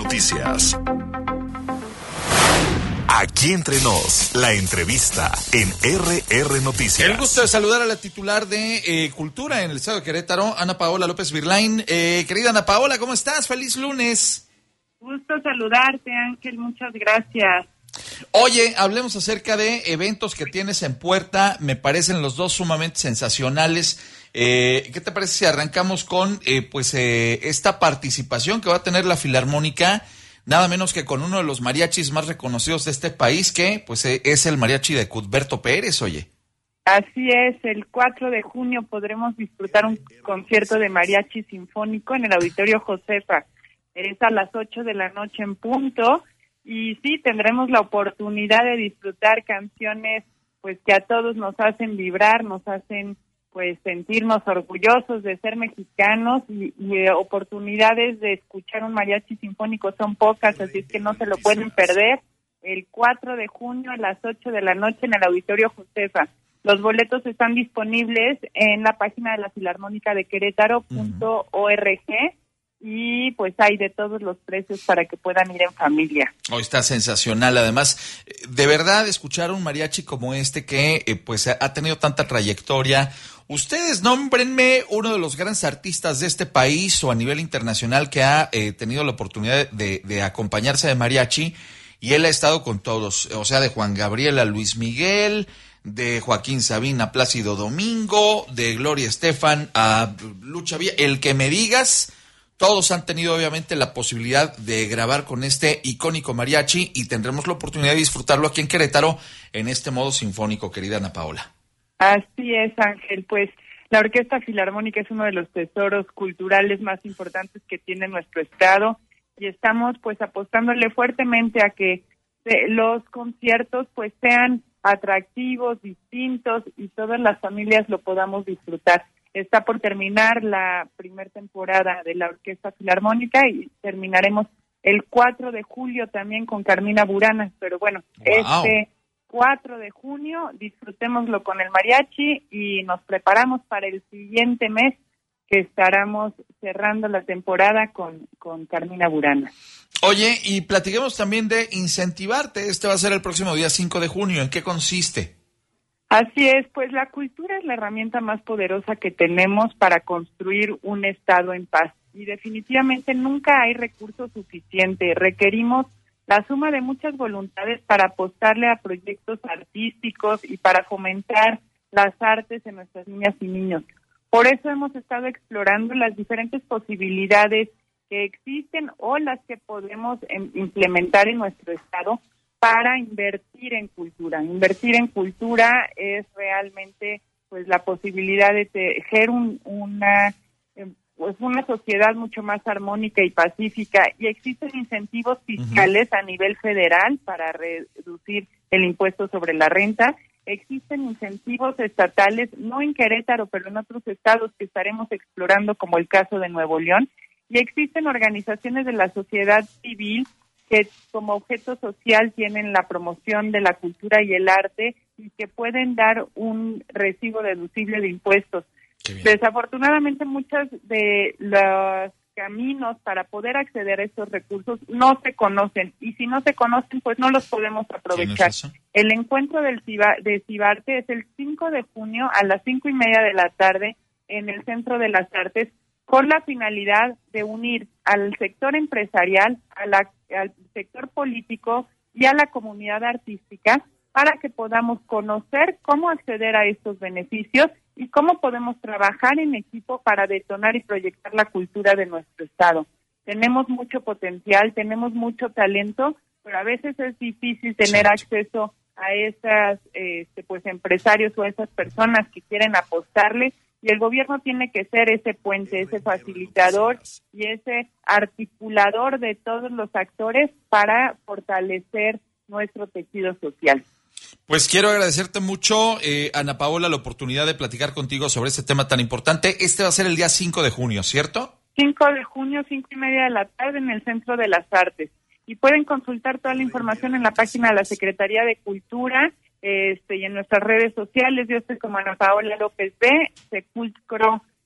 Noticias. Aquí entre nos, la entrevista en RR Noticias. El gusto de saludar a la titular de Cultura en el estado de Querétaro, Ana Paola López Virlain. Querida Ana Paola, ¿cómo estás? ¡Feliz lunes! Gusto saludarte, Ángel, muchas gracias. Oye, hablemos acerca de eventos que tienes en puerta, me parecen los dos sumamente sensacionales. ¿Qué te parece si arrancamos con esta participación que va a tener la Filarmónica? Nada menos que con uno de los mariachis más reconocidos de este país, que pues es el mariachi de Cuthberto Pérez, oye. Así es, el 4 de junio podremos disfrutar un concierto de mariachi sinfónico en el Auditorio Josefa. Es a las 8 de la noche en punto, y sí, tendremos la oportunidad de disfrutar canciones pues que a todos nos hacen vibrar, nos hacen pues sentirnos orgullosos de ser mexicanos, y oportunidades de escuchar un mariachi sinfónico son pocas, así es que no se lo pueden perder. El 4 de junio a las 8 de la noche en el Auditorio Josefa. Los boletos están disponibles en la página de la Filarmónica de Querétaro.org, y pues hay de todos los precios para que puedan ir en familia. Hoy está sensacional. Además, de verdad, escuchar un mariachi como este que pues ha tenido tanta trayectoria. Ustedes nómbrenme uno de los grandes artistas de este país o a nivel internacional que ha tenido la oportunidad de acompañarse de mariachi, y él ha estado con todos, o sea, de Juan Gabriel a Luis Miguel, de Joaquín Sabina a Plácido Domingo, de Gloria Estefan a Lucha Villa, el que me digas. Todos han tenido obviamente la posibilidad de grabar con este icónico mariachi, y tendremos la oportunidad de disfrutarlo aquí en Querétaro en este modo sinfónico, querida Ana Paola. Así es, Ángel, pues la Orquesta Filarmónica es uno de los tesoros culturales más importantes que tiene nuestro estado, y estamos pues apostándole fuertemente a que los conciertos pues sean atractivos, distintos, y todas las familias lo podamos disfrutar. Está por terminar la primera temporada de la Orquesta Filarmónica y terminaremos el 4 de julio también con Carmina Burana, pero bueno, Este 4 de junio disfrutémoslo con el mariachi y nos preparamos para el siguiente mes, que estaremos cerrando la temporada con Carmina Burana. Oye, y platiquemos también de Incentivarte. Este va a ser el próximo día 5 de junio. ¿En qué consiste? Así es, pues la cultura es la herramienta más poderosa que tenemos para construir un estado en paz, y definitivamente nunca hay recursos suficientes. Requerimos la suma de muchas voluntades para apostarle a proyectos artísticos y para fomentar las artes en nuestras niñas y niños. Por eso hemos estado explorando las diferentes posibilidades que existen o las que podemos implementar en nuestro estado para invertir en cultura. Invertir en cultura es realmente pues la posibilidad de tejer una sociedad mucho más armónica y pacífica, y existen incentivos fiscales a nivel federal para reducir el impuesto sobre la renta. Existen incentivos estatales, no en Querétaro, pero en otros estados que estaremos explorando, como el caso de Nuevo León, y existen organizaciones de la sociedad civil que como objeto social tienen la promoción de la cultura y el arte, y que pueden dar un recibo deducible de impuestos. Desafortunadamente, muchos de los caminos para poder acceder a estos recursos no se conocen, y si no se conocen, pues no los podemos aprovechar. El encuentro de Cibarte es el 5 de junio a las 5:30 de la tarde en el Centro de las Artes, con la finalidad de unir al sector empresarial, al sector político y a la comunidad artística, para que podamos conocer cómo acceder a estos beneficios y cómo podemos trabajar en equipo para detonar y proyectar la cultura de nuestro estado. Tenemos mucho potencial, tenemos mucho talento, pero a veces es difícil tener acceso a esas empresarios o a esas personas que quieren apostarle, y el gobierno tiene que ser ese puente, ese facilitador y ese articulador de todos los actores para fortalecer nuestro tejido social. Pues quiero agradecerte mucho, Ana Paola, la oportunidad de platicar contigo sobre este tema tan importante. Este va a ser el día 5 de junio, ¿cierto? 5 de junio, 5:30 de la tarde, en el Centro de las Artes. Y pueden consultar toda la información en la página de la Secretaría de Cultura, y en nuestras redes sociales. Yo estoy como Ana Paola López B, Sepulcro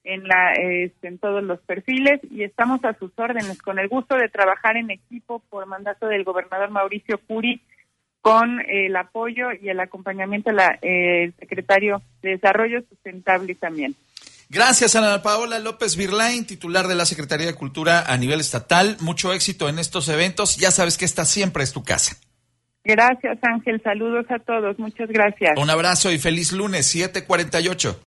en todos los perfiles, y estamos a sus órdenes, con el gusto de trabajar en equipo por mandato del gobernador Mauricio Curi, con el apoyo y el acompañamiento del secretario de Desarrollo Sustentable también. Gracias, Ana Paola López Virlain, titular de la Secretaría de Cultura a nivel estatal. Mucho éxito en estos eventos. Ya sabes que esta siempre es tu casa. Gracias, Ángel. Saludos a todos. Muchas gracias. Un abrazo y feliz lunes, 7:48.